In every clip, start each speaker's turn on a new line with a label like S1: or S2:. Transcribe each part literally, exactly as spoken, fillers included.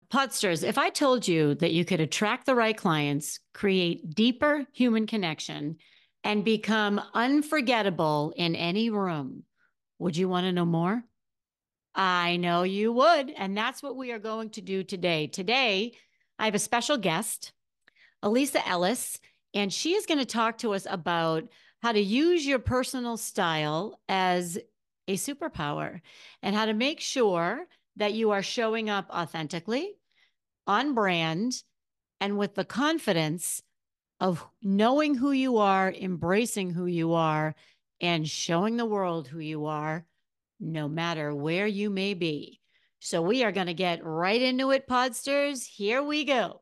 S1: Podsters, if I told you that you could attract the right clients, create deeper human connection, and become unforgettable in any room, would you want to know more? I know you would. And that's what we are going to do today. Today, I have a special guest, Elisa Ellis, and she is going to talk to us about how to use your personal style as a superpower and how to make sure that you are showing up authentically, on brand, and with the confidence of knowing who you are, embracing who you are, and showing the world who you are, no matter where you may be. So we are going to get right into it, Podsters. Here we go.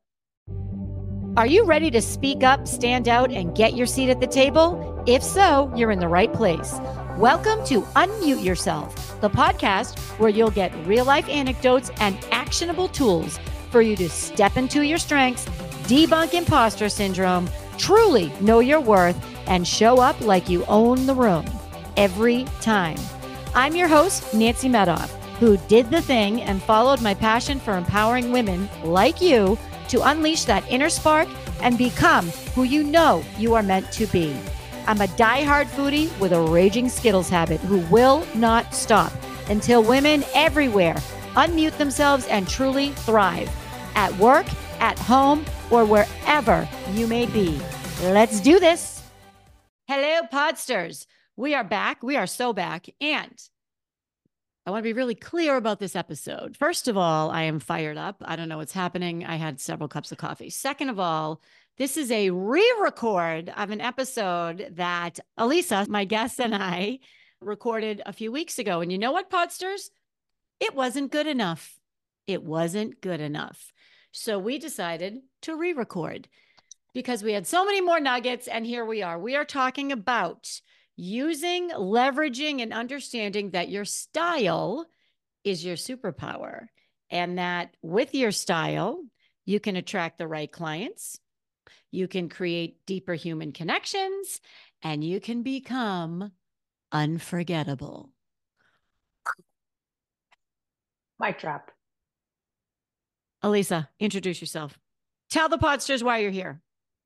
S1: Are you ready to speak up, stand out, and get your seat at the table? If so, you're in the right place. Welcome to Unmute Yourself, the podcast where you'll get real life anecdotes and actionable tools for you to step into your strengths, debunk imposter syndrome, truly know your worth, and show up like you own the room every time. I'm your host, Nancy Medoff, who did the thing and followed my passion for empowering women like you to unleash that inner spark and become who you know you are meant to be. I'm a diehard foodie with a raging Skittles habit who will not stop until women everywhere unmute themselves and truly thrive at work, at home, or wherever you may be. Let's do this. Hello, Podsters. We are back. We are so back. And I want to be really clear about this episode. First of all, I am fired up. I don't know what's happening. I had several cups of coffee. Second of all, this is a re-record of an episode that Elisa, my guest, and I recorded a few weeks ago. And you know what, Podsters? It wasn't good enough. It wasn't good enough. So we decided to re-record because we had so many more nuggets. And here we are. We are talking about using, leveraging, and understanding that your style is your superpower, and that with your style, you can attract the right clients, you can create deeper human connections, and you can become unforgettable.
S2: Mic drop.
S1: Elisa, introduce yourself. Tell the Podsters why you're here.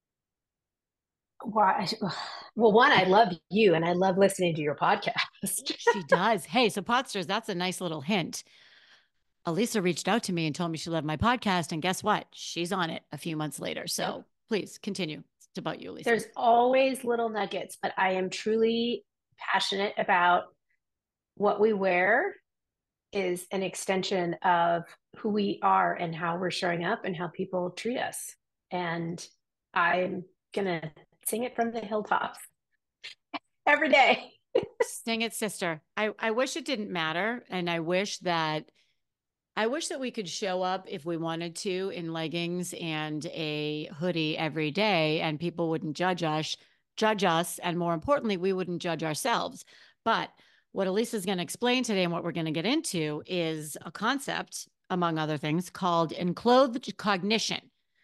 S2: Why? Well, one, I love you and I love listening to your podcast.
S1: She does. Hey, so Podsters, that's a nice little hint. Elisa reached out to me and told me she loved my podcast. And guess what? She's on it a few months later. So yep. Please continue. It's about you, Elisa.
S2: There's always little nuggets, but I am truly passionate about what we wear is an extension of who we are and how we're showing up and how people treat us. And I'm going to sing it from the hilltops every day.
S1: Sing it, sister. I, I wish it didn't matter. And I wish that I wish that we could show up if we wanted to in leggings and a hoodie every day and people wouldn't judge us, judge us. And more importantly, we wouldn't judge ourselves. But what Elisa is going to explain today and what we're going to get into is a concept, among other things, called enclothed cognition.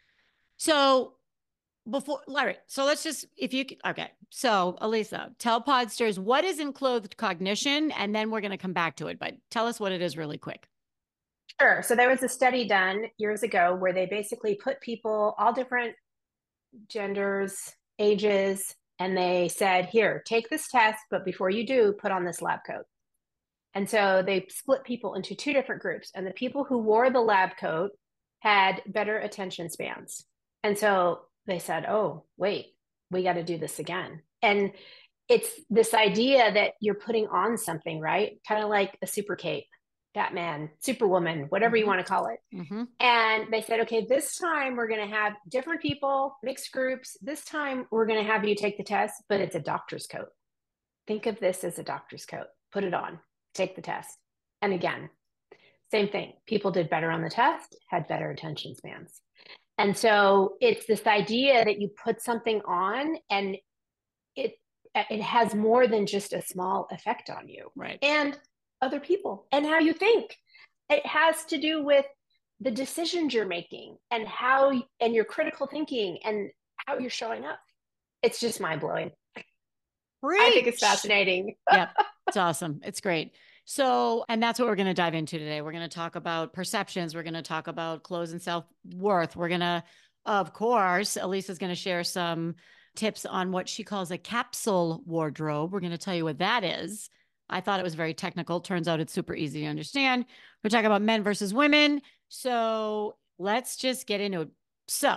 S1: So before, Larry, so let's just, if you, okay. So Elisa, tell Podsters, what is enclothed cognition? And then we're going to come back to it, but tell us what it is really quick.
S2: Sure. So there was a study done years ago where they basically put people, all different genders, ages, and they said, here, take this test, but before you do, put on this lab coat. And so they split people into two different groups. And the people who wore the lab coat had better attention spans. And so they said, oh, wait, we got to do this again. And it's this idea that you're putting on something, right? Kind of like a super cape, Batman, Superwoman, whatever mm-hmm. you want to call it. Mm-hmm. And they said, okay, this time we're going to have different people, mixed groups. This time we're going to have you take the test, but it's a doctor's coat. Think of this as a doctor's coat. Put it on, take the test. And again, same thing. People did better on the test, had better attention spans. And so it's this idea that you put something on and it it has more than just a small effect on you.
S1: Right.
S2: And other people and how you think. It has to do with the decisions you're making and how and your critical thinking and how you're showing up. It's just mind-blowing. I think it's fascinating.
S1: Yep. It's awesome. It's great. So, and that's what we're going to dive into today. We're going to talk about perceptions. We're going to talk about clothes and self-worth. We're going to, of course, Alisa's going to share some tips on what she calls a capsule wardrobe. We're going to tell you what that is. I thought it was very technical. Turns out it's super easy to understand. We're talking about men versus women. So let's just get into it. So,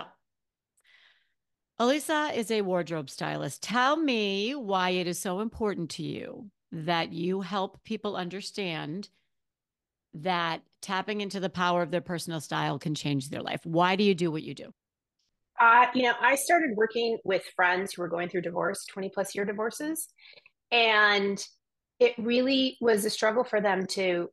S1: Alisa is a wardrobe stylist. Tell me why it is so important to you that you help people understand that tapping into the power of their personal style can change their life. Why do you do what you do?
S2: Uh, you know, I started working with friends who were going through divorce, twenty plus year divorces. And it really was a struggle for them to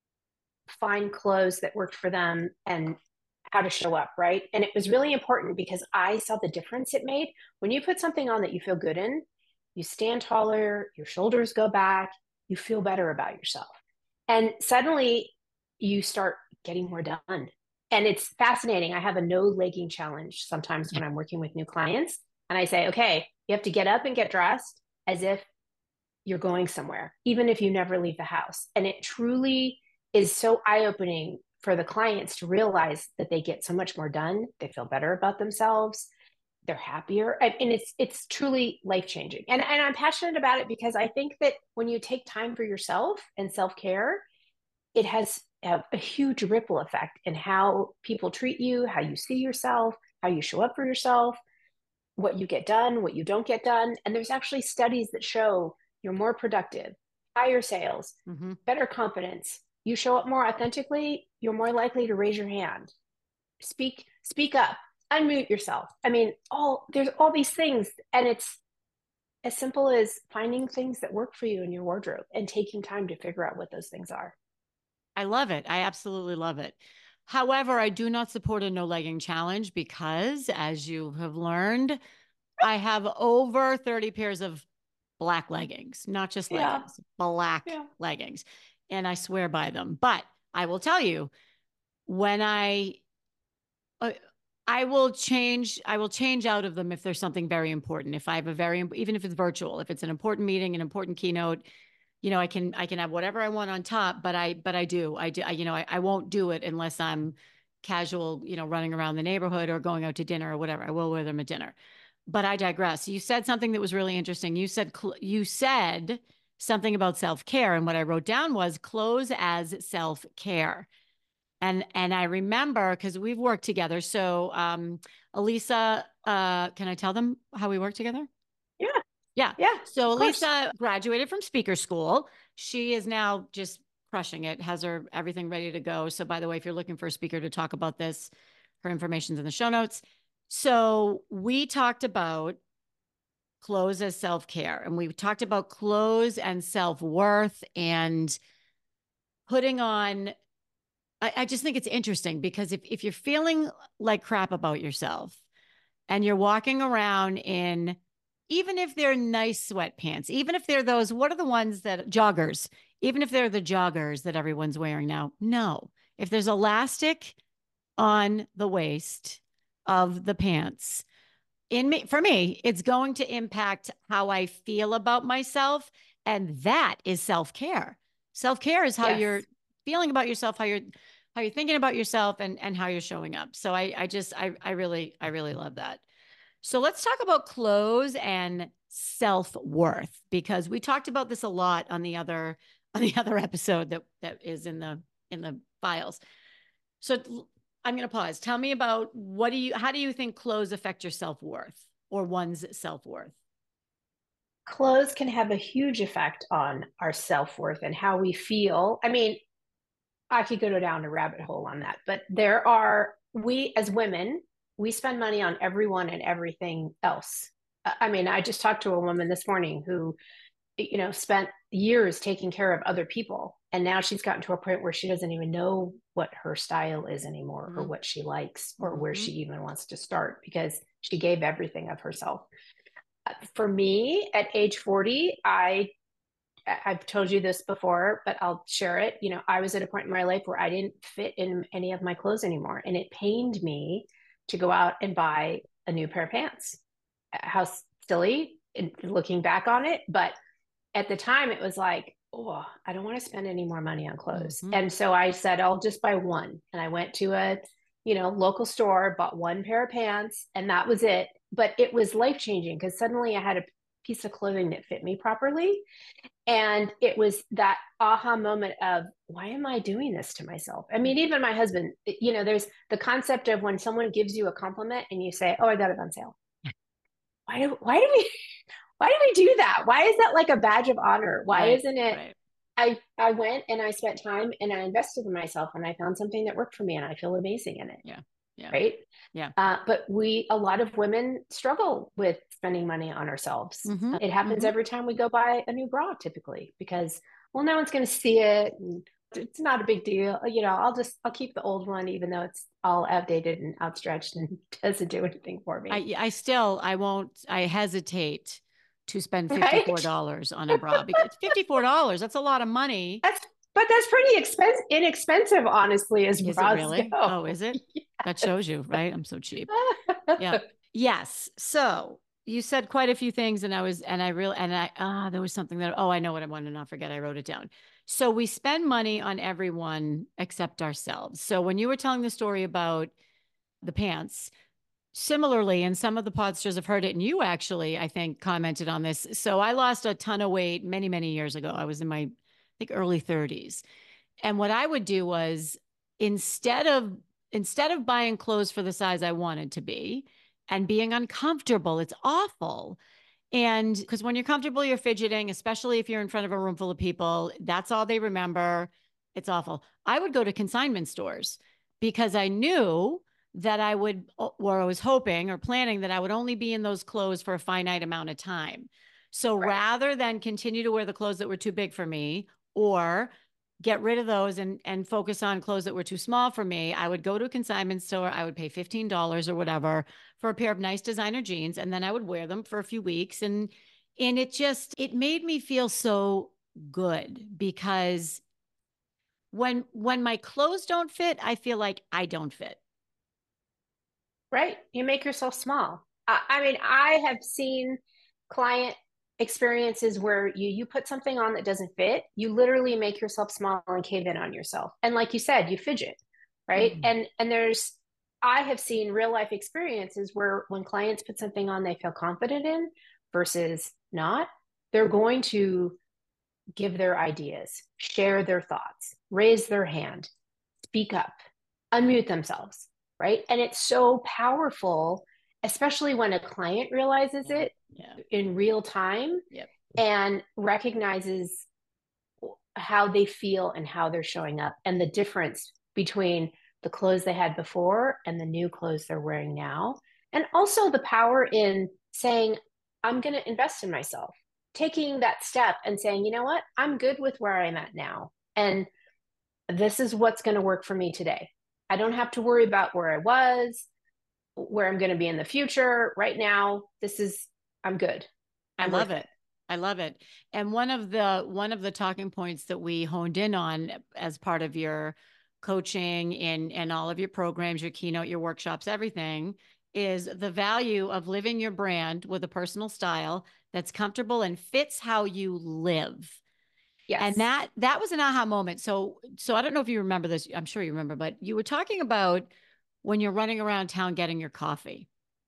S2: find clothes that worked for them and how to show up, right? And it was really important because I saw the difference it made. When you put something on that you feel good in, you stand taller, your shoulders go back, you feel better about yourself. And suddenly you start getting more done. And it's fascinating. I have a no legging challenge sometimes when I'm working with new clients. And I say, okay, you have to get up and get dressed as if you're going somewhere, even if you never leave the house. And it truly is so eye-opening for the clients to realize that they get so much more done. They feel better about themselves. They're happier. And it's it's truly life-changing. And, and I'm passionate about it because I think that when you take time for yourself and self-care, it has a, a huge ripple effect in how people treat you, how you see yourself, how you show up for yourself, what you get done, what you don't get done. And there's actually studies that show you're more productive, higher sales, mm-hmm. better confidence. You show up more authentically, you're more likely to raise your hand, speak, speak up, unmute yourself. I mean, all there's all these things, and it's as simple as finding things that work for you in your wardrobe and taking time to figure out what those things are.
S1: I love it. I absolutely love it. However, I do not support a no legging challenge because, as you have learned, I have over thirty pairs of black leggings, not just leggings, yeah. black yeah. leggings. And I swear by them. But I will tell you, when I, uh, I will change, I will change out of them if there's something very important. If I have a very, even if it's virtual, if it's an important meeting, an important keynote, you know, I can, I can have whatever I want on top, but I, but I do, I do, I, you know, I, I won't do it unless I'm casual, you know, running around the neighborhood or going out to dinner or whatever. I will wear them at dinner. But I digress. You said something that was really interesting. You said, you said something about self-care. And what I wrote down was clothes as self-care. And, and I remember, because we've worked together. So um, Alisa, uh, can I tell them how we work together?
S2: Yeah.
S1: Yeah.
S2: Yeah.
S1: So Alisa graduated from speaker school. She is now just crushing it, has her everything ready to go. So by the way, if you're looking for a speaker to talk about this, her information's in the show notes. So we talked about clothes as self-care, and we talked about clothes and self-worth and putting on, I, I just think it's interesting because if, if you're feeling like crap about yourself and you're walking around in, even if they're nice sweatpants, even if they're those, what are the ones that joggers, even if they're the joggers that everyone's wearing now, no, if there's elastic on the waist of the pants, in me, for me, it's going to impact how I feel about myself. And that is self-care. Self-care is how yes. you're feeling about yourself, how you're, how you're thinking about yourself, and, and how you're showing up. So I, I just, I, I really, I really love that. So let's talk about clothes and self-worth, because we talked about this a lot on the other, on the other episode that, that is in the, in the files. So I'm going to pause. Tell me about what do you, how do you think clothes affect your self-worth or one's self-worth?
S2: Clothes can have a huge effect on our self-worth and how we feel. I mean, I could go down a rabbit hole on that, but there are, we as women, we spend money on everyone and everything else. I mean, I just talked to a woman this morning who, you know, spent years taking care of other people. And now she's gotten to a point where she doesn't even know what her style is anymore, mm-hmm. or what she likes, or mm-hmm. where she even wants to start, because she gave everything of herself. For me, at age forty, I, I've told you this before, but I'll share it. You know, I was at a point in my life where I didn't fit in any of my clothes anymore. And it pained me to go out and buy a new pair of pants. How silly looking back on it. But at the time it was like, oh, I don't want to spend any more money on clothes.
S1: Mm-hmm.
S2: And so I said, I'll just buy one. And I went to a, you know, local store, bought one pair of pants, and that was it. But it was life changing because suddenly I had a piece of clothing that fit me properly. And it was that aha moment of, why am I doing this to myself? I mean, even my husband, you know, there's the concept of when someone gives you a compliment and you say, oh, I got it on sale. Why do, why do we, why do we do that? Why is that like a badge of honor? Why
S1: Right,
S2: isn't it?
S1: right.
S2: I, I went and I spent time and I invested in myself and I found something that worked for me and I feel amazing in it.
S1: Yeah, yeah,
S2: Right.
S1: yeah.
S2: Uh, but we, a lot of women struggle with spending money on ourselves.
S1: Mm-hmm.
S2: It happens
S1: Mm-hmm.
S2: every time we go buy a new bra, typically, because, well, no one's going to see it. And it's not a big deal. You know, I'll just, I'll keep the old one, even though it's all outdated and outstretched and doesn't do anything for me.
S1: I, I still, I won't, I hesitate to spend fifty-four
S2: Right.
S1: dollars on a bra because fifty-four dollars, that's a lot of money.
S2: That's, but that's pretty expensive, inexpensive, honestly, as
S1: Is it
S2: bras
S1: really? Oh,
S2: go.
S1: is it?
S2: Yes.
S1: That shows you, right? I'm so cheap. Yeah. Yes. So you said quite a few things, and I was, and I really, and I, ah, there was something that, oh, I know what I want to not forget. I wrote it down. So we spend money on everyone except ourselves. So when you were telling the story about the pants, similarly, and some of the podsters have heard it, and you actually, I think, commented on this. So I lost a ton of weight many, many years ago. I was in my, I think, early thirties. And what I would do was instead of instead of buying clothes for the size I wanted to be and being uncomfortable, it's awful. And because when you're comfortable, you're fidgeting, especially if you're in front of a room full of people, that's all they remember. It's awful. I would go to consignment stores because I knew that I would, or I was hoping or planning that I would only be in those clothes for a finite amount of time. So
S2: Right.
S1: rather than continue to wear the clothes that were too big for me or get rid of those and and focus on clothes that were too small for me, I would go to a consignment store. I would pay fifteen dollars or whatever for a pair of nice designer jeans, and then I would wear them for a few weeks. And and it just it made me feel so good because when when my clothes don't fit, I feel like I don't fit.
S2: Right. You make yourself small. I, I mean, I have seen client experiences where you you put something on that doesn't fit, you literally make yourself small and cave in on yourself. And like you said, you fidget, right?
S1: Mm.
S2: And and there's I have seen real life experiences where when clients put something on they feel confident in versus not, they're going to give their ideas, share their thoughts, raise their hand, speak up, unmute themselves, right? And it's so powerful, especially when a client realizes
S1: Yeah.
S2: it
S1: Yeah.
S2: in real time
S1: Yep.
S2: and recognizes how they feel and how they're showing up and the difference between the clothes they had before and the new clothes they're wearing now. And also the power in saying, I'm going to invest in myself, taking that step and saying, you know what, I'm good with where I'm at now. And this is what's going to work for me today. I don't have to worry about where I was, where I'm going to be in the future. Right now, this is, I'm good.
S1: I
S2: I'm
S1: love
S2: worth
S1: it.
S2: it.
S1: I love it. And one of the one of the talking points that we honed in on as part of your coaching and and all of your programs, your keynote, your workshops, everything is the value of living your brand with a personal style that's comfortable and fits how you live. And
S2: Yes.
S1: that that was an aha moment. So so I don't know if you remember this. I'm sure you remember, but you were talking about when you're running around town getting your coffee.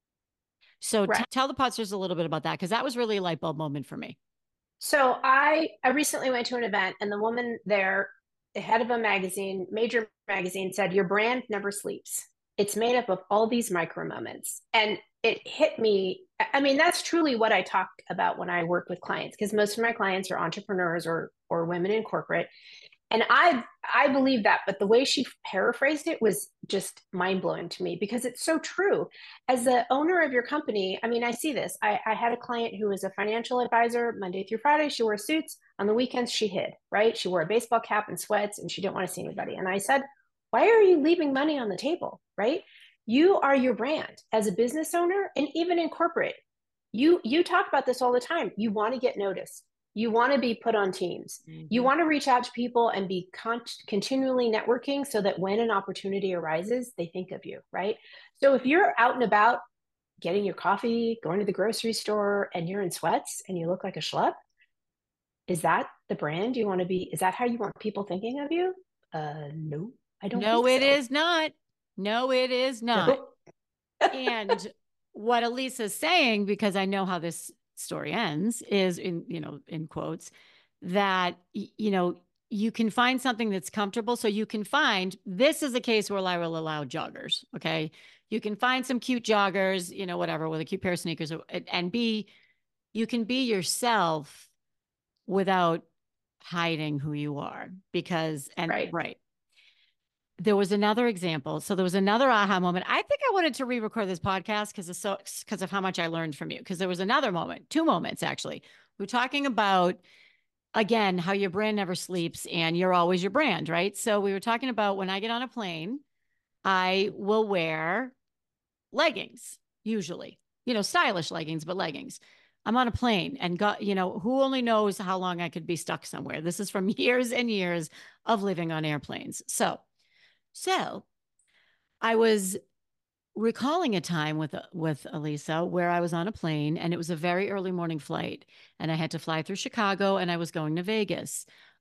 S1: So t-
S2: Right.
S1: tell the podsters a little bit about that because that was really a light bulb moment for me.
S2: So I I recently went to an event and the woman there, the head of a magazine, major magazine, said, your brand never sleeps. It's made up of all these micro moments. And it hit me. I mean, that's truly what I talk about when I work with clients, because most of my clients are entrepreneurs or or women in corporate. And I I believe that, but the way she paraphrased it was just mind blowing to me because it's so true. As the owner of your company, I mean, I see this. I, I had a client who was a financial advisor Monday through Friday. She wore suits. On the weekends, she hid, right? She wore a baseball cap and sweats, and she didn't want to see anybody. And I said, why are you leaving money on the table, right? You are your brand as a business owner, and even in corporate. You you talk about this all the time. You want to get noticed. You want to be put on teams. You
S1: Mm-hmm.
S2: want to reach out to people and be con- continually networking so that when an opportunity arises, they think of you, right? So if you're out and about getting your coffee, going to the grocery store, and you're in sweats and you look like a schlep, is that the brand? Do you want to be, is that how you want people thinking of you? Uh, no, I don't
S1: No,
S2: think
S1: it
S2: so.
S1: is not. No, it is not.
S2: Nope.
S1: And what Elisa's saying, because I know how this story ends, is in, you know, in quotes, that, you know, you can find something that's comfortable. So you can find, this is a case where I will allow joggers. Okay. You can find some cute joggers, you know, whatever, with a cute pair of sneakers, and be, you can be yourself without hiding who you are, because, and
S2: Right.
S1: right. There was another example. So there was another aha moment. I think I wanted to re-record this podcast because of so because of how much I learned from you. Because there was another moment, two moments actually. We were talking about, again, how your brand never sleeps and you're always your brand, right? So we were talking about, when I get on a plane, I will wear leggings, usually, you know, stylish leggings, but leggings. I'm on a plane, and God, you know, who only knows how long I could be stuck somewhere. This is from years and years of living on airplanes. So, so I was recalling a time with with Elisa where I was on a plane, and it was a very early morning flight, and I had to fly through Chicago, and I was going to Vegas.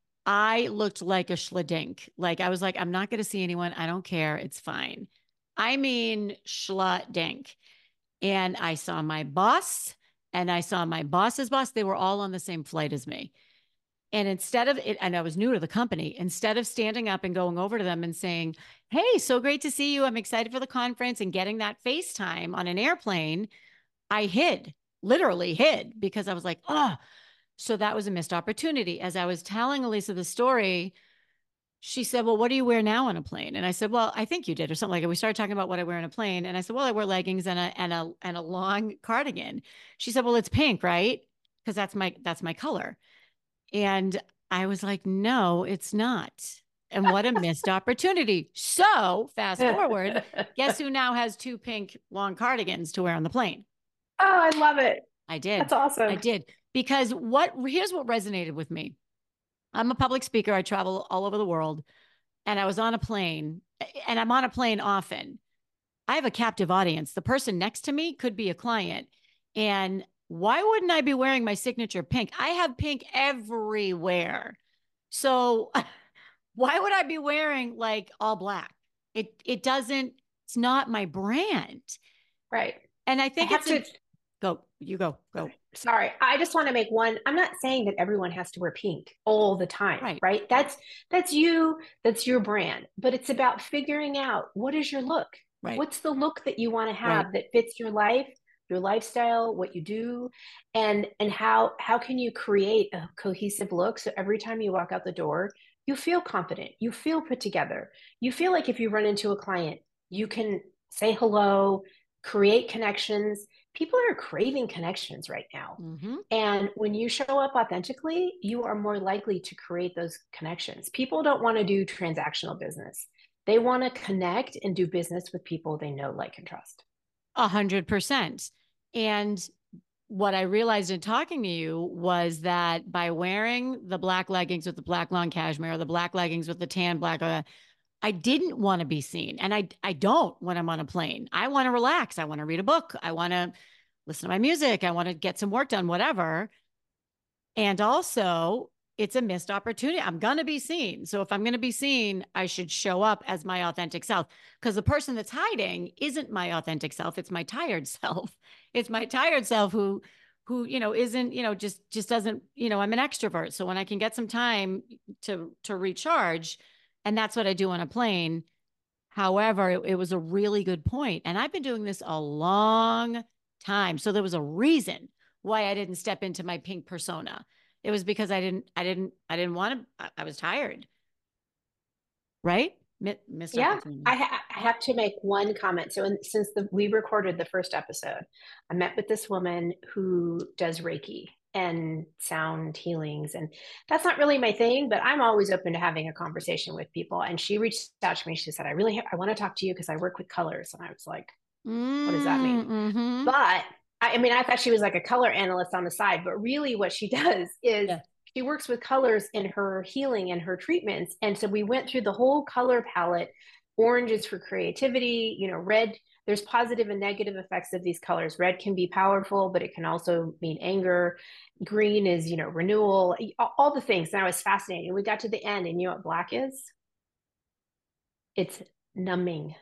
S1: I looked like a schladink. Like, I was like, I'm not going to see anyone. I don't care. It's fine. I mean, schladink. And I saw my boss, and I saw my boss's boss. They were all on the same flight as me. And instead of it, and I was new to the company, instead of standing up and going over to them and saying, "Hey, so great to see you. I'm excited for the conference," and getting that FaceTime on an airplane, I hid, literally hid, because I was like, oh, so that was a missed opportunity. As I was telling Elisa the story, she said, "Well, what do you wear now on a plane?" And I said, "Well, I think you did," or something like that. We started talking about what I wear on a plane. And I said, "Well, I wear leggings and a and a and a long cardigan." She said, "Well, it's pink, right? Because that's my that's my color." And I was like, "No, it's not." And what a missed opportunity. So fast forward, guess who now has two pink long cardigans to wear on the plane?
S2: Oh, I love it.
S1: I did.
S2: That's
S1: I
S2: awesome.
S1: did. Because what, here's what resonated with me. I'm a public speaker. I travel all over the world, and I was on a plane, and I'm on a plane often. I have a captive audience. The person next to me could be a client. And why wouldn't I be wearing my signature pink? I have pink everywhere. So why would I be wearing like all black? It it doesn't, it's not my brand.
S2: Right.
S1: And I
S2: I
S1: think
S2: have
S1: it's a,
S2: to,
S1: go, you go, go.
S2: sorry, I just want to make one. I'm not saying that everyone has to wear pink all the time,
S1: Right.
S2: right?
S1: Right.
S2: That's that's you, that's your brand. But it's about figuring out, what is your look?
S1: Right.
S2: What's the look that you want to
S1: Right.
S2: have that fits your life, your lifestyle, what you do, and and how how can you create a cohesive look so every time you walk out the door, you feel confident, you feel put together. You feel like if you run into a client, you can say hello, create connections. People are craving connections right now.
S1: Mm-hmm.
S2: And when you show up authentically, you are more likely to create those connections. People don't want to do transactional business. They want to connect and do business with people they know, like, and trust.
S1: A hundred percent. And what I realized in talking to you was that by wearing the black leggings with the black long cashmere, or the black leggings with the tan black, uh, I didn't want to be seen. And I, I don't when I'm on a plane. I want to relax. I want to read a book. I want to listen to my music. I want to get some work done, whatever. And also, it's a missed opportunity. I'm going to be seen. So if I'm going to be seen, I should show up as my authentic self, because the person that's hiding isn't my authentic self. It's my tired self. It's my tired self who who, you know, isn't, you know, just just doesn't, you know, I'm an extrovert. So when I can get some time to to recharge, and that's what I do on a plane. However, it, it was a really good point. And I've been doing this a long time. So there was a reason why I didn't step into my pink persona. It was because I didn't, I didn't, I didn't want to, I, I was tired. Right? Missed
S2: Yeah,
S1: opportunity.
S2: I, ha- I have to make one comment. So, in, since the, we recorded the first episode, I met with this woman who does Reiki and sound healings, and that's not really my thing. But I'm always open to having a conversation with people. And she reached out to me. She said, "I really, ha- I want to talk to you because I work with colors." And I was like, "What does that mean?"
S1: Mm-hmm.
S2: But I, I mean, I thought she was like a color analyst on the side, but really, what she does is
S1: Yeah.
S2: she works with colors in her healing and her treatments. And so we went through the whole color palette Orange is for creativity. You know, red, there's positive and negative effects of these colors. Red can be powerful, but it can also mean anger. Green is, you know, renewal, all the things. Now it's fascinating. We got to the end, and you know what black is? It's numbing.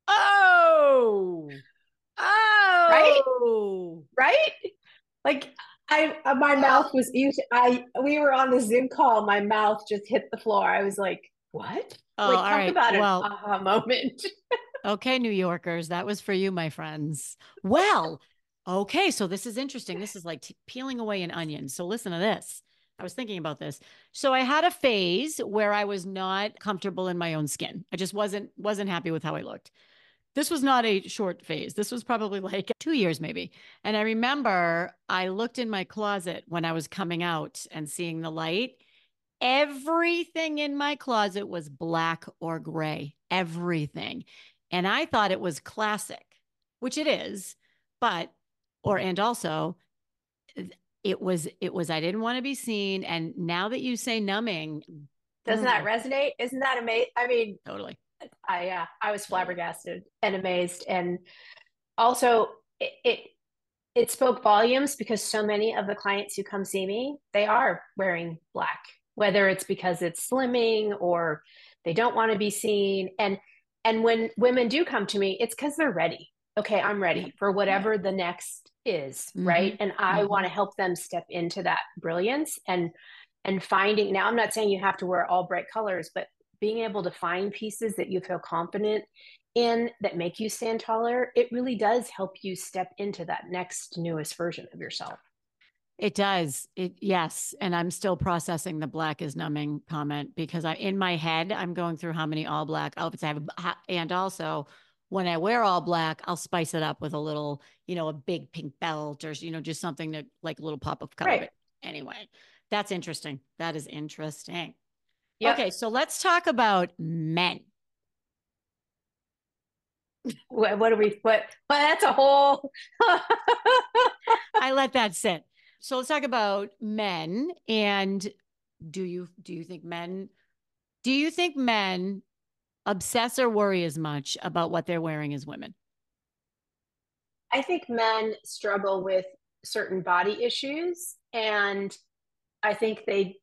S1: Oh,
S2: Right?
S1: oh,
S2: Right? Like I, uh, my mouth was, I, we were on the Zoom call. My mouth just hit the floor. I was like, what?
S1: oh,
S2: Like,
S1: all
S2: talk
S1: right.
S2: about an
S1: Well,
S2: aha moment.
S1: okay, New Yorkers, that was for you, my friends. Well, okay, so this is interesting. This is like t- peeling away an onion. So listen to this. I was thinking about this. So I had a phase where I was not comfortable in my own skin. I just wasn't wasn't happy with how I looked. This was not a short phase. This was probably like two years maybe. And I remember I looked in my closet when I was coming out and seeing the light. Everything in my closet was black or gray, everything. And I thought it was classic, which it is, but, or, and also, it was, it was, I didn't want to be seen. And now that you say numbing,
S2: Doesn't that
S1: mm,
S2: resonate? Isn't that amazing? I mean,
S1: totally,
S2: I, uh, I was
S1: totally.
S2: flabbergasted and amazed. And also, it, it, it spoke volumes because so many of the clients who come see me, they are wearing black, whether it's because it's slimming or they don't want to be seen. And and when women do come to me, it's because they're ready. Okay, I'm
S1: Yep.
S2: ready for
S1: Yep.
S2: whatever the next is,
S1: Mm-hmm.
S2: right? And I want
S1: Mm-hmm.
S2: to help them step into that brilliance and and finding. Now, I'm not saying you have to wear all bright colors, but being able to find pieces that you feel confident in that make you stand taller, it really does help you step into that next newest version of yourself.
S1: It does. It yes, and I'm still processing the black is numbing comment because I in my head I'm going through how many all black outfits I have, and also when I wear all black, I'll spice it up with a little, you know, a big pink belt or you know just something that like a little pop of color.
S2: Right.
S1: But anyway, that's interesting. That is interesting.
S2: Yep.
S1: Okay, so let's talk about men.
S2: What, what do we what well, that's a whole
S1: I let that sit. So let's talk about men and do you do you think men do you think men obsess or worry as much about what they're wearing as women?
S2: I think men struggle with certain body issues, and I think they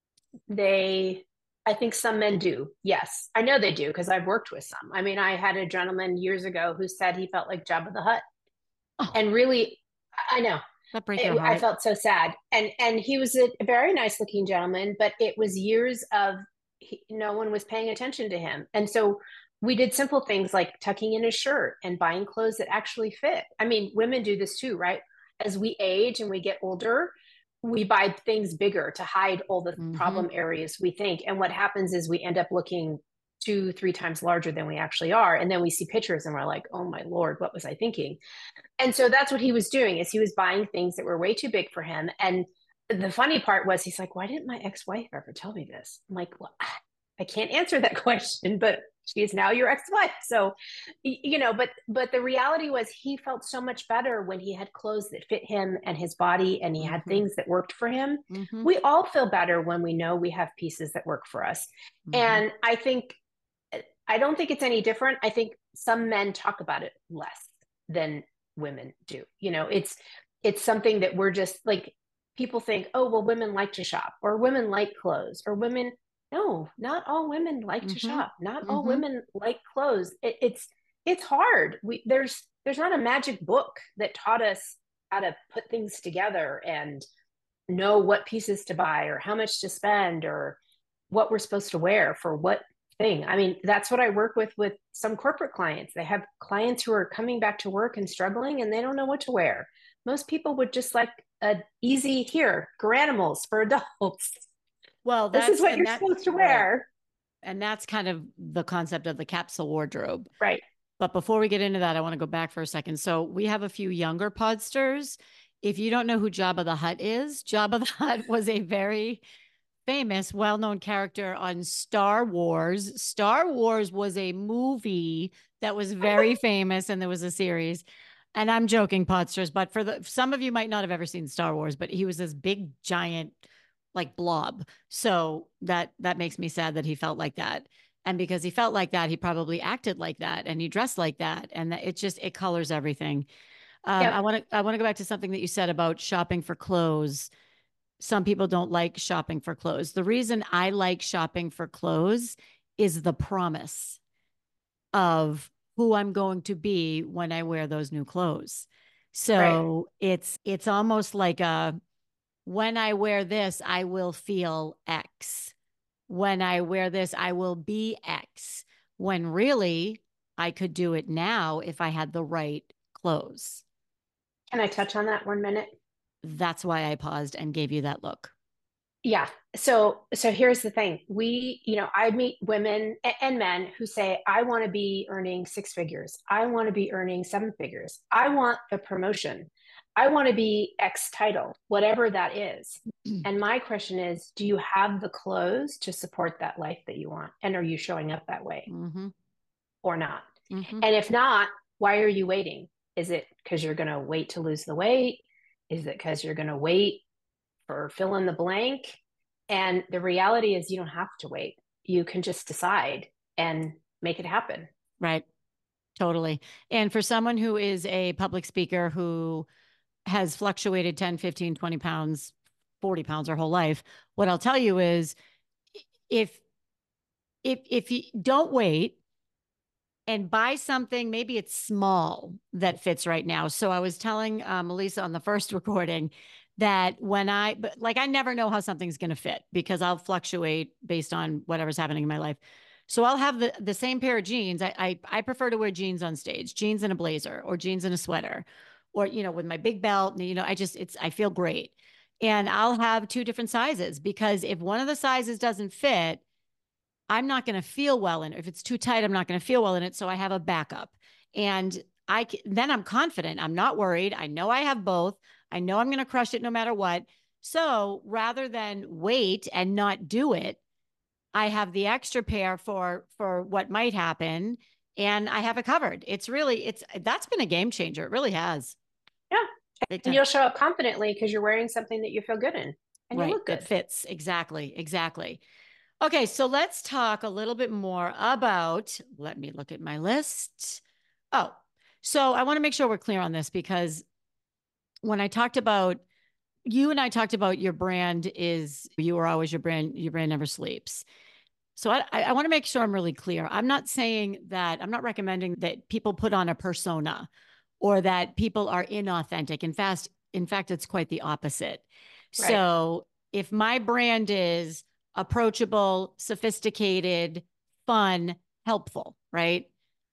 S2: they I think some men do. Yes. I know they do because I've worked with some. I mean, I had a gentleman years ago who said he felt like Jabba the Hutt.
S1: Oh,
S2: And really, I know,
S1: that break your
S2: it, I
S1: heart.
S2: felt so sad. And and he was a very nice looking gentleman, but it was years of he, no one was paying attention to him. And so we did simple things like tucking in his shirt and buying clothes that actually fit. I mean, women do this too, right? As we age and we get older, we buy things bigger to hide all the
S1: Mm-hmm.
S2: problem areas we think. And what happens is we end up looking two, three times larger than we actually are. And then we see pictures and we're like, oh my Lord, what was I thinking? And so that's what he was doing is he was buying things that were way too big for him. And the funny part was he's like, why didn't my ex-wife ever tell me this? I'm like, well, I can't answer that question, but she is now your ex-wife. So, you know, but but the reality was he felt so much better when he had clothes that fit him and his body and he had
S1: Mm-hmm.
S2: things that worked for him.
S1: Mm-hmm.
S2: We all feel better when we know we have pieces that work for us.
S1: Mm-hmm.
S2: And I think I don't think it's any different. I think some men talk about it less than women do. You know, it's it's something that we're just like people think, oh, well, women like to shop or women like clothes or women. No, not all women like to
S1: Mm-hmm.
S2: shop. Not all
S1: Mm-hmm.
S2: women like clothes. It, it's it's hard. We there's there's not a magic book that taught us how to put things together and know what pieces to buy or how much to spend or what we're supposed to wear for what thing. I mean, that's what I work with with some corporate clients. They have clients who are coming back to work and struggling and they don't know what to wear. Most people would just like a easy here, Garanimals for adults.
S1: Well,
S2: This is
S1: that's
S2: what
S1: and
S2: you're
S1: that
S2: supposed to
S1: right.
S2: wear.
S1: And that's kind of the concept of the capsule wardrobe.
S2: Right.
S1: But before we get into that, I want to go back for a second. So we have a few younger podsters. If you don't know who Jabba the Hutt is, Jabba the Hutt was a very famous, well known character on Star Wars. Star Wars was a movie that was very famous, and there was a series. And I'm joking, podsters, but for the some of you might not have ever seen Star Wars, but he was this big giant like blob. So that that makes me sad that he felt like that. And because he felt like that, he probably acted like that and he dressed like that. And that it just, it colors everything. Um, I
S2: Yep.
S1: want to, I want to go back to something that you said about shopping for clothes. Some people don't like shopping for clothes. The reason I like shopping for clothes is the promise of who I'm going to be when I wear those new clothes.
S2: Right.
S1: So it's it's almost like a, when I wear this, I will feel X. When I wear this, I will be X. When really I could do it now if I had the right clothes.
S2: Can I touch on that one minute?
S1: That's why I paused and gave you that look.
S2: Yeah. So so here's the thing. We, you know, I meet women a- and men who say, I want to be earning six figures. I want to be earning seven figures. I want the promotion. I want to be X title, whatever that is. And my question is, do you have the clothes to support that life that you want? And are you showing up that way
S1: Mm-hmm.
S2: or not?
S1: Mm-hmm.
S2: And if not, why are you waiting? Is it because you're going to wait to lose the weight? Is it because you're going to wait for fill in the blank? And the reality is, you don't have to wait. You can just decide and make it happen.
S1: Right. Totally. And for someone who is a public speaker who has fluctuated ten, fifteen, twenty pounds, forty pounds their whole life, what I'll tell you is if if if you don't wait and buy something, maybe it's small that fits right now. So I was telling uh, Melissa on the first recording that when I, but like, I never know how something's going to fit because I'll fluctuate based on whatever's happening in my life. So I'll have the, the same pair of jeans. I, I, I prefer to wear jeans on stage, jeans and a blazer or jeans and a sweater or, you know, with my big belt, you know, I just, it's, I feel great. And I'll have two different sizes because if one of the sizes doesn't fit, I'm not going to feel well in it. If it's too tight, I'm not going to feel well in it. So I have a backup. And I then I'm confident. I'm not worried. I know I have both. I know I'm going to crush it no matter what. So rather than wait and not do it, I have the extra pair for for what might happen and I have it covered. It's really it's that's been a game changer. It really has.
S2: Yeah.
S1: Big
S2: And
S1: time.
S2: you'll show up confidently because you're wearing something that you feel good in and you
S1: Right.
S2: look
S1: That
S2: good.
S1: fits. Exactly. Exactly. Okay, so let's talk a little bit more about, let me look at my list. Oh, so I want to make sure we're clear on this because when I talked about, you and I talked about your brand is, you are always your brand, your brand never sleeps. So I, I want to make sure I'm really clear. I'm not saying that, I'm not recommending that people put on a persona or that people are inauthentic. In fact, in fact, it's quite the opposite.
S2: Right.
S1: So if my brand is approachable, sophisticated, fun, helpful, right?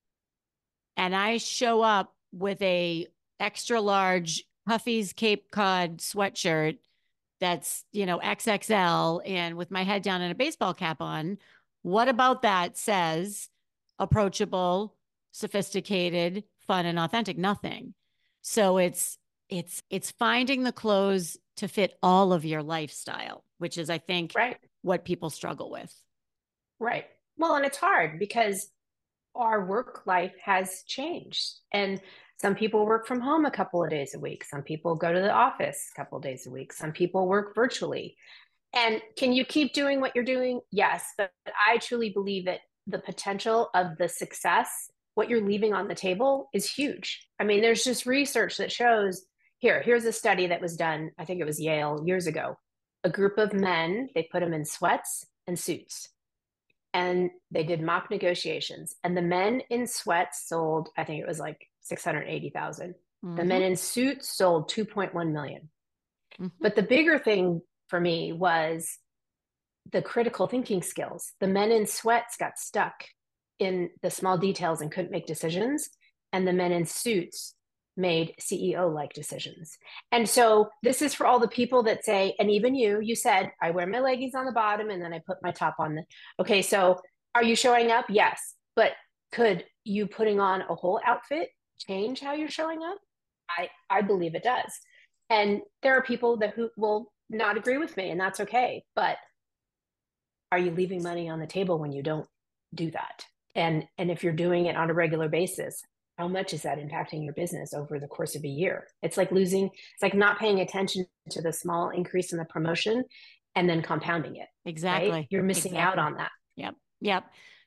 S1: And I show up with a extra large Huffy's Cape Cod sweatshirt that's, you know, X X L and with my head down and a baseball cap on, what about that says approachable, sophisticated, fun and authentic? Nothing. So it's it's it's finding the clothes to fit all of your lifestyle, which is I think
S2: Right.
S1: what people struggle with.
S2: Right. Well, and it's hard because our work life has changed. And some people work from home a couple of days a week. Some people go to the office a couple of days a week. Some people work virtually. And can you keep doing what you're doing? Yes. But I truly believe that the potential of the success, what you're leaving on the table, is huge. I mean, there's just research that shows here, here's a study that was done, I think it was Yale years ago. A group of men, they put them in sweats and suits and they did mock negotiations. And the men in sweats sold, I think it was like six hundred eighty thousand. The
S1: Mm-hmm.
S2: men in suits sold two point one million.
S1: Mm-hmm.
S2: But the bigger thing for me was the critical thinking skills. The men in sweats got stuck in the small details and couldn't make decisions. And the men in suits made C E O like decisions. And so this is for all the people that say, and even you, you said, I wear my leggings on the bottom and then I put my top on. The, okay, so are you showing up? Yes. But could you putting on a whole outfit change how you're showing up? I, I believe it does. And there are people that who will not agree with me, and that's okay. But are you leaving money on the table when you don't do that? And and if you're doing it on a regular basis, how much is that impacting your business over the course of a year? It's like losing, it's like not paying attention to the small increase in the promotion and then compounding it, right?
S1: Exactly.
S2: You're missing out
S1: Exactly.
S2: on that.
S1: Yep. Yep.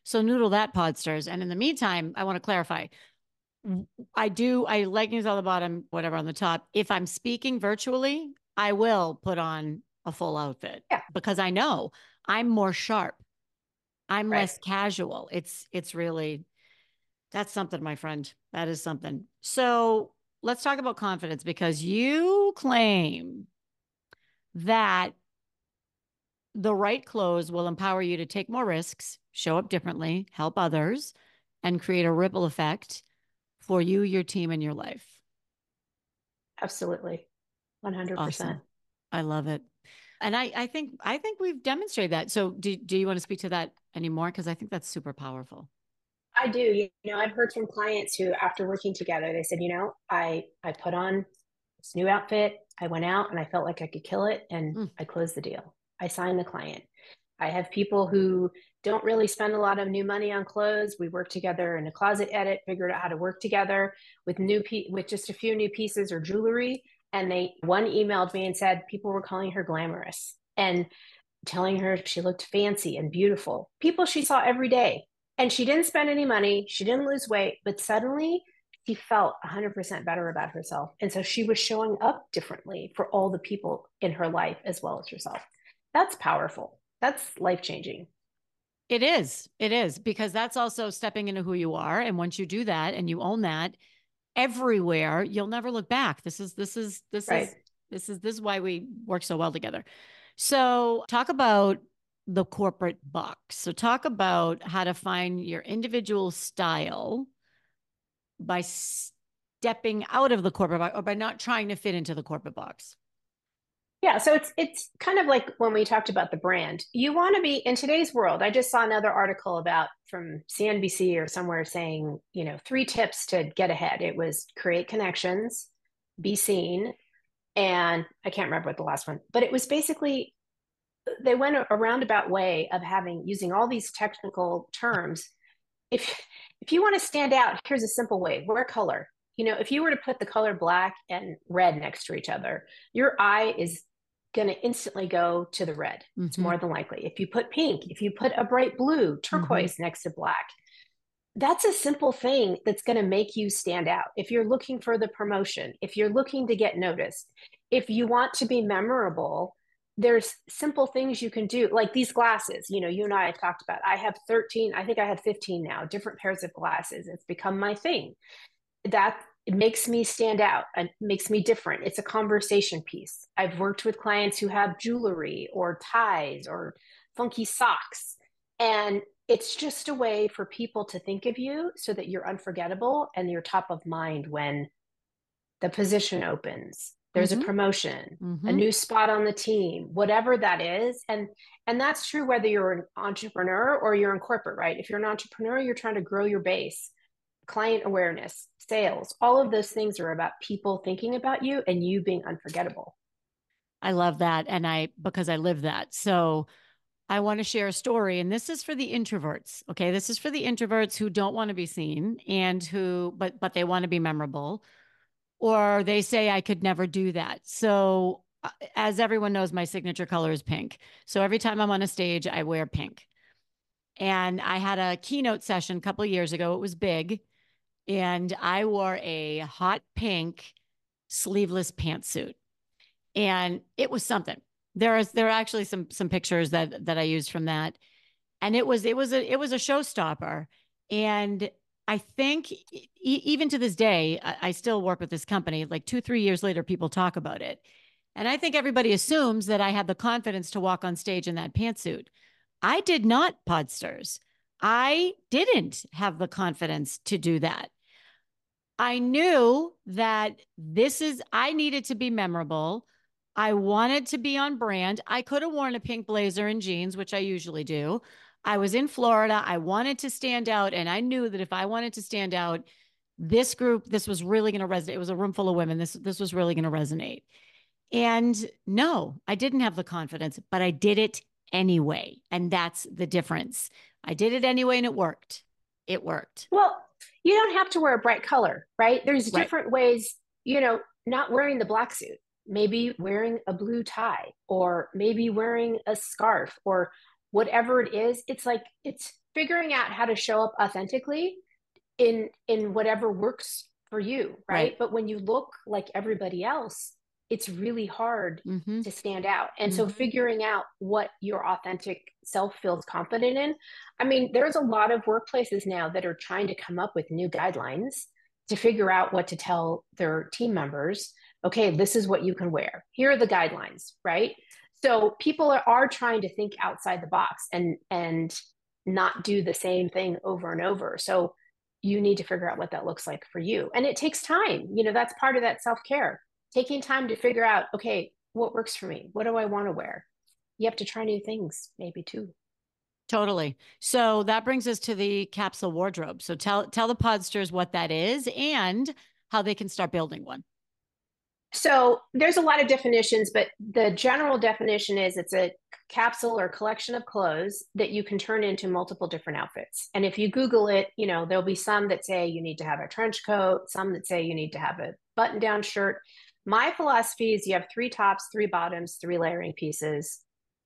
S1: So noodle that, Podsters. And in the meantime, I want to clarify. I do, I leggings on the bottom, whatever on the top. If I'm speaking virtually, I will put on a full outfit
S2: Yeah.
S1: because I know I'm more sharp. I'm
S2: Right.
S1: less casual. It's, it's really, that's something, my friend. That is something. So let's talk about confidence because you claim that the right clothes will empower you to take more risks, show up differently, help others, and create a ripple effect for you, your team, and your life.
S2: Absolutely. one hundred percent.
S1: Awesome. I love it. And I, I think I think we've demonstrated that. So do, do you want to speak to that anymore? Because I think that's super powerful.
S2: I do. You know, I've heard from clients who, after working together, they said, you know, I I put on this new outfit. I went out and I felt like I could kill it, and
S1: Mm.
S2: I closed the deal. I signed the client. I have people who don't really spend a lot of new money on clothes. We work together in a closet edit, figured out how to work together with new pe- with just a few new pieces or jewelry. And they one emailed me and said people were calling her glamorous and telling her she looked fancy and beautiful. People she saw every day. And she didn't spend any money. She didn't lose weight, but suddenly she felt one hundred percent better about herself. And so she was showing up differently for all the people in her life as well as herself. That's powerful. That's life changing.
S1: It is. It is because that's also stepping into who you are. And once you do that and you own that everywhere, you'll never look back. This is this is this
S2: Right.
S1: is this is this is why we work so well together. So talk about the corporate box. So talk about how to find your individual style by stepping out of the corporate box or by not trying to fit into the corporate box.
S2: Yeah, so it's it's kind of like when we talked about the brand. You want to be in today's world. I just saw another article about from C N B C or somewhere saying, you know, three tips to get ahead. It was create connections, be seen, and I can't remember what the last one, but it was basically they went a roundabout way of having using all these technical terms. If if you want to stand out, here's a simple way: wear color. You know, if you were to put the color black and red next to each other, your eye is going to instantly go to the red. It's
S1: Mm-hmm.
S2: more than likely. If you put pink, if you put a bright blue,
S1: Mm-hmm.
S2: turquoise next to black, that's a simple thing that's going to make you stand out. If you're looking for the promotion, if you're looking to get noticed, if you want to be memorable, there's simple things you can do, like these glasses. You know, you and I have talked about. I have thirteen, I think I have fifteen now, different pairs of glasses. It's become my thing. That it makes me stand out and makes me different. It's a conversation piece. I've worked with clients who have jewelry or ties or funky socks. And it's just a way for people to think of you so that you're unforgettable and you're top of mind when the position opens, there's a
S1: Mm-hmm.
S2: promotion, a
S1: Mm-hmm.
S2: new spot on the team, whatever that is. And and that's true whether you're an entrepreneur or you're in corporate, right? If you're an entrepreneur, you're trying to grow your base, client awareness, sales, all of those things are about people thinking about you and you being unforgettable.
S1: I love that. And I, because I live that. So I want to share a story. And this is for the introverts. Okay. This is for the introverts who don't want to be seen and who, but, but they want to be memorable, or they say, I could never do that. So, uh, as everyone knows, my signature color is pink. So every time I'm on a stage, I wear pink. And I had a keynote session a couple of years ago. It was big. And I wore a hot pink sleeveless pantsuit. And it was something. There is there are actually some some pictures that that I used from that. And it was it was a it was a showstopper. And I think e- even to this day, I, I still work with this company. Like two, three years later, people talk about it. And I think everybody assumes that I had the confidence to walk on stage in that pantsuit. I did not, Podsters. I didn't have the confidence to do that. I knew that this is, I needed to be memorable. I wanted to be on brand. I could have worn a pink blazer and jeans, which I usually do. I was in Florida. I wanted to stand out. And I knew that if I wanted to stand out, this group, this was really going to resonate. It was a room full of women. This, this was really going to resonate. And no, I didn't have the confidence, but I did it anyway. And that's the difference. I did it anyway and it worked. It worked.
S2: Well, you don't have to wear a bright color, right? There's
S1: Right.
S2: different ways, you know, not wearing the black suit, maybe wearing a blue tie or maybe wearing a scarf or whatever it is. It's like it's figuring out how to show up authentically in in whatever works for you, right?
S1: Right.
S2: But when you look like everybody else, it's really hard
S1: Mm-hmm.
S2: to stand out. And so
S1: Mm-hmm.
S2: figuring out what your authentic self feels confident in. I mean, there's a lot of workplaces now that are trying to come up with new guidelines to figure out what to tell their team members. Okay, this is what you can wear. Here are the guidelines, right? So people are, are trying to think outside the box and and not do the same thing over and over. So you need to figure out what that looks like for you. And it takes time. You know, that's part of that self-care. Taking time to figure out, okay, what works for me? What do I want to wear? You have to try new things, maybe too.
S1: Totally. So that brings us to the capsule wardrobe. So tell tell the podsters what that is and how they can start building one.
S2: So there's a lot of definitions, but the general definition is it's a capsule or collection of clothes that you can turn into multiple different outfits. And if you Google it, you know, there'll be some that say you need to have a trench coat, some that say you need to have a button down shirt. My philosophy is you have three tops, three bottoms, three layering pieces,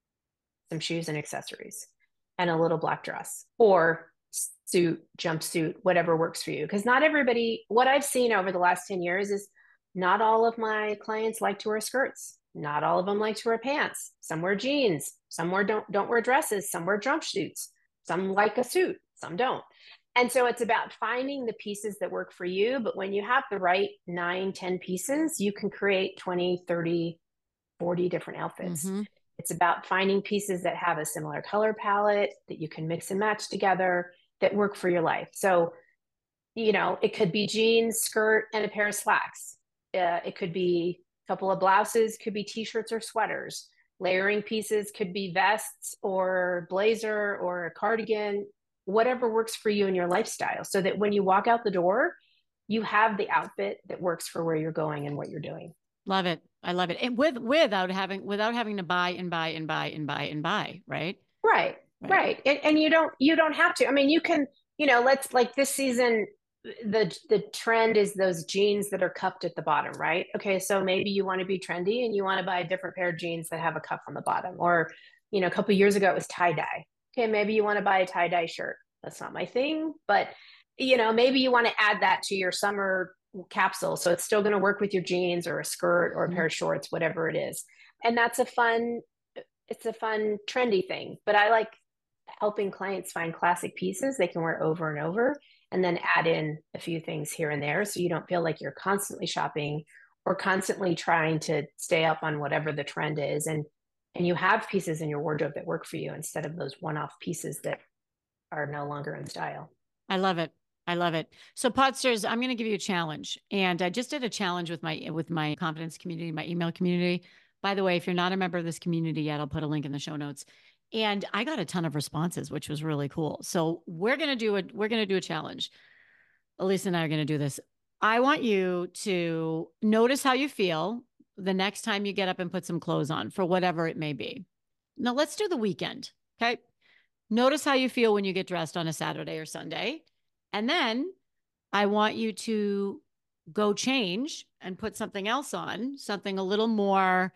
S2: some shoes and accessories, and a little black dress or suit, jumpsuit, whatever works for you. Because not everybody, what I've seen over the last ten years is not all of my clients like to wear skirts. Not all of them like to wear pants. Some wear jeans. Some wear don't don't wear dresses. Some wear jumpsuits. Some like a suit. Some don't. And so it's about finding the pieces that work for you. But when you have the right nine, ten pieces, you can create twenty, thirty, forty different outfits.
S1: Mm-hmm.
S2: It's about finding pieces that have a similar color palette that you can mix and match together that work for your life. So, you know, it could be jeans, skirt, and a pair of slacks. Uh, it could be a couple of blouses, could be t-shirts or sweaters. Layering pieces could be vests or blazer or a cardigan, whatever works for you in your lifestyle, so that when you walk out the door, you have the outfit that works for where you're going and what you're doing.
S1: Love it. I love it. And with without having without having to buy and buy and buy and buy and buy, right?
S2: Right.
S1: Right.
S2: Right. And, and you don't you don't have to. I mean, you can, you know, let's like this season, the the trend is those jeans that are cuffed at the bottom, right? Okay, so maybe you want to be trendy and you want to buy a different pair of jeans that have a cuff on the bottom. Or, you know, a couple of years ago it was tie-dye. Okay, maybe you want to buy a tie-dye shirt. That's not my thing, but you know, maybe you want to add that to your summer capsule. So it's still going to work with your jeans or a skirt or a pair of shorts, whatever it is. And that's a fun, it's a fun, trendy thing. But I like helping clients find classic pieces they can wear over and over and then add in a few things here and there so you don't feel like you're constantly shopping or constantly trying to stay up on whatever the trend is. And and you have pieces in your wardrobe that work for you instead of those one-off pieces that are no longer in style.
S1: I love it. I love it. So Podsters, I'm going to give you a challenge. And I just did a challenge with my with my confidence community, my email community. By the way, if you're not a member of this community yet, I'll put a link in the show notes. And I got a ton of responses, which was really cool. So we're going to do a we're going to do a challenge. Elisa and I are going to do this. I want you to notice how you feel the next time you get up and put some clothes on for whatever it may be. Now let's do the weekend. Okay. Notice how you feel when you get dressed on a Saturday or Sunday. And then I want you to go change and put something else on, something a little more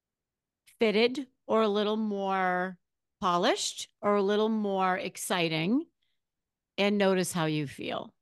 S1: fitted or a little more polished or a little more exciting, and notice how you feel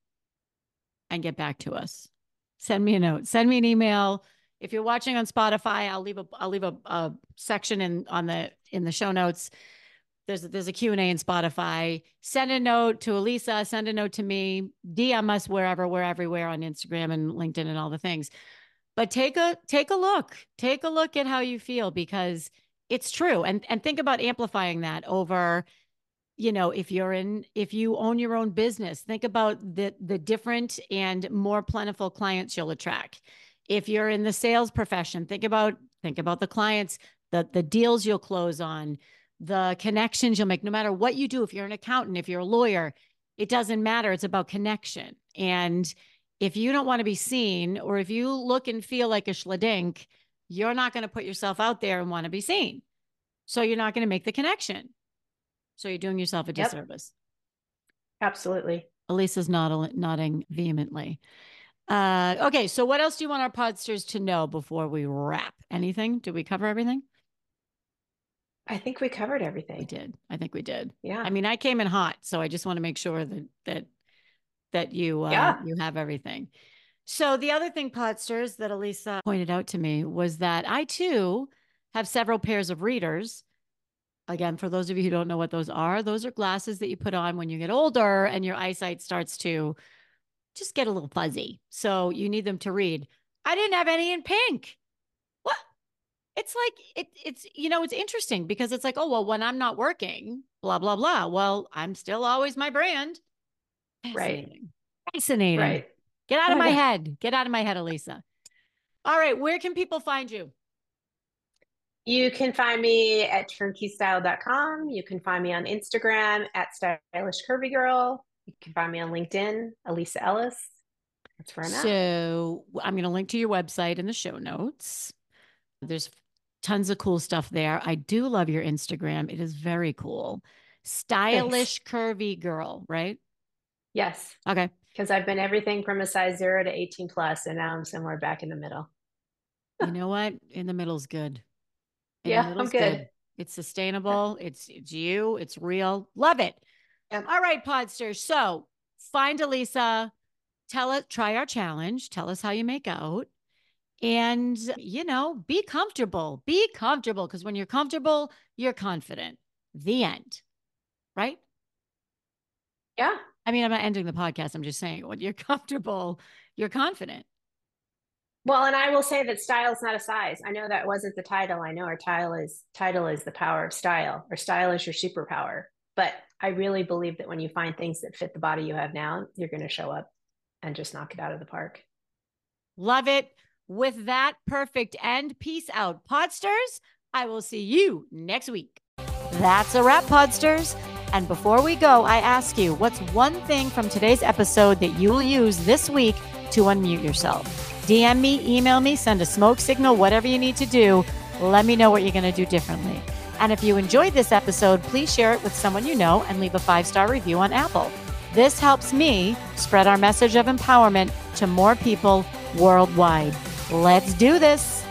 S1: and get back to us. Send me a note, send me an email. If you're watching on Spotify, I'll leave a I'll leave a, a section in on the in the show notes. There's a, there's a Q and A in Spotify. Send a note to Elisa, send a note to me, D M us wherever, we're everywhere on Instagram and LinkedIn and all the things. But take a take a look. Take a look at how you feel, because it's true. And and think about amplifying that over, you know, if you're in if you own your own business, think about the the different and more plentiful clients you'll attract. If you're in the sales profession, think about think about the clients, the the deals you'll close on, the connections you'll make, no matter what you do. If you're an accountant, if you're a lawyer, it doesn't matter. It's about connection. And if you don't want to be seen, or if you look and feel like a schladink, you're not going to put yourself out there and want to be seen. So you're not going to make the connection. So you're doing yourself a disservice.
S2: Yep. Absolutely.
S1: Elisa's nod- nodding vehemently. Uh, okay, so what else do you want our podsters to know before we wrap? Anything? Did we cover everything?
S2: I think we covered
S1: We
S2: everything.
S1: did. I think we did.
S2: Yeah.
S1: I mean, I came in hot, so I just want to make sure that that that you uh,
S2: Yeah.
S1: you have everything. So the other thing, Podsters, that Elisa pointed out to me was that I too have several pairs of readers. Again, for those of you who don't know what those are, those are glasses that you put on when you get older and your eyesight starts to just get a little fuzzy. So you need them to read. I didn't have any in pink. What? It's like it it's you know, it's interesting because it's like, oh, well, when I'm not working, blah, blah, blah. Well, I'm still always my brand.
S2: Right.
S1: Fascinating. Fascinating.
S2: Right.
S1: Get out of
S2: I
S1: my
S2: know.
S1: head. Get out of my head, Elisa. All right. Where can people find you?
S2: You can find me at turnkey style dot com. You can find me on Instagram at stylish curvy girl. You can find me on LinkedIn, Elisa Ellis. That's where I'm at.
S1: So I'm going to link to your website in the show notes. There's tons of cool stuff there. I do love your Instagram. It is very cool.
S2: Thanks.
S1: Stylish curvy girl, right?
S2: Yes.
S1: Okay.
S2: Because I've been everything from a size zero to eighteen plus, and now I'm somewhere back in the middle.
S1: You know what? In the middle's good. In the
S2: Yeah, I'm
S1: middle's
S2: good.
S1: good. It's sustainable. It's it's you. It's real. Love it.
S2: Yep.
S1: All right, Podsters. So find Elisa. Tell it. Try our challenge. Tell us how you make out. And, you know, be comfortable. Be comfortable because when you're comfortable, you're confident. The end. Right?
S2: Yeah.
S1: I mean, I'm not ending the podcast. I'm just saying when you're comfortable, you're confident.
S2: Well, and I will say that style is not a size. I know that wasn't the title. I know our title is title is the power of style, or style is your superpower. But I really believe that when you find things that fit the body you have now, you're going to show up and just knock it out of the park.
S1: Love it. With that perfect end, peace out, Podsters. I will see you next week. That's a wrap, Podsters. And before we go, I ask you, what's one thing from today's episode that you will use this week to unmute yourself? D M me, email me, send a smoke signal, whatever you need to do. Let me know what you're going to do differently. And if you enjoyed this episode, please share it with someone you know and leave a five-star review on Apple. This helps me spread our message of empowerment to more people worldwide. Let's do this.